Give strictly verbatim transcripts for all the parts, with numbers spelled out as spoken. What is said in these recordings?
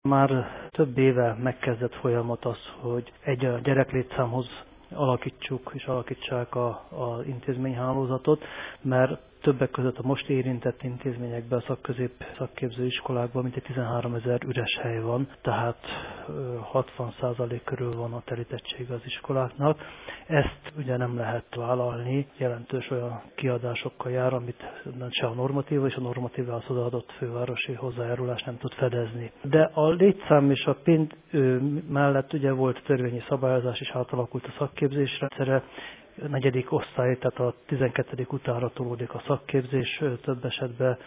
Már több éve megkezdett folyamat az, hogy egy a gyereklétszámhoz alakítsuk és alakítsák a, a intézményhálózatot, mert többek között a most érintett intézményekben, a szakközép szakképző iskolákban mintegy tizenháromezer üres hely van, tehát hatvan százalék körül van a telítettsége az iskoláknak. Ezt ugye nem lehet vállalni, jelentős olyan kiadásokkal jár, amit se a normatíva és a normatívához odaadott fővárosi hozzájárulás nem tud fedezni. De a létszám és a pénz mellett ugye volt törvényi szabályozás és átalakult a szakképzésre. A negyedik osztály, tehát a tizenkettedik utánra tolódik a szakképzés, több esetben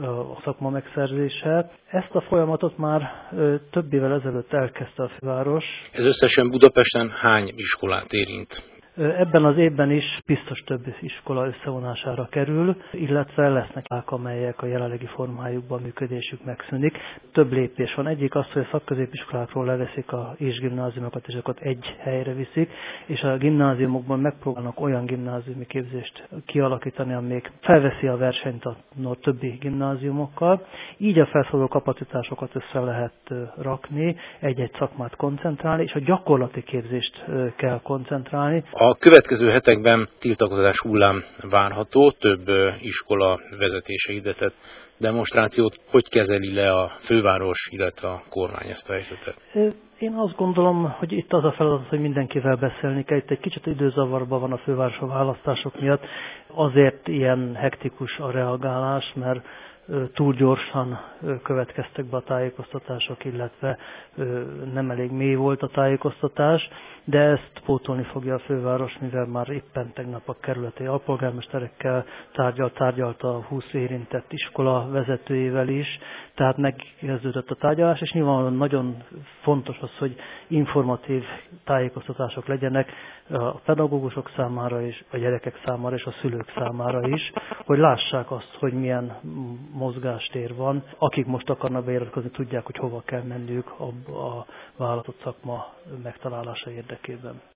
a szakma megszerzése. Ezt a folyamatot már több évvel ezelőtt elkezdte a főváros. Ez összesen Budapesten hány iskolát érint? Ebben az évben is biztos több iskola összevonására kerül, illetve lesznek ák, amelyek a jelenlegi formájukban működésük megszűnik. Több lépés van. Egyik az, hogy a szakközépiskolákról leveszik a és gimnáziumokat, és azokat egy helyre viszik, és a gimnáziumokban megpróbálnak olyan gimnáziumi képzést kialakítani, amelyik felveszi a versenyt a többi gimnáziumokkal. Így a felszóló kapacitásokat össze lehet rakni, egy-egy szakmát koncentrálni, és a gyakorlati képzést kell koncentrálni. A következő hetekben tiltakozás hullám várható, több iskola vezetése hirdetett demonstrációt. Hogy kezeli le a főváros, illetve a kormány ezt a helyzetet? Én azt gondolom, hogy itt az a feladat, hogy mindenkivel beszélni kell. Itt egy kicsit időzavarban van a főváros a választások miatt. Azért ilyen hektikus a reagálás, mert túl gyorsan következtek be a tájékoztatások, illetve nem elég mély volt a tájékoztatás, de ezt pótolni fogja a főváros, mivel már éppen tegnap a kerületi alpolgármesterekkel tárgyalt, tárgyalt a húsz érintett iskola vezetőjével is, tehát megkezdődött a tárgyalás, és nyilvánvalóan nagyon fontos az, hogy informatív tájékoztatások legyenek a pedagógusok számára és a gyerekek számára és a szülők számára is, hogy lássák azt, hogy milyen mozgástér van. Akik most akarnak beiratkozni, tudják, hogy hova kell menniük a, a vállalatot szakma megtalálása érdekében.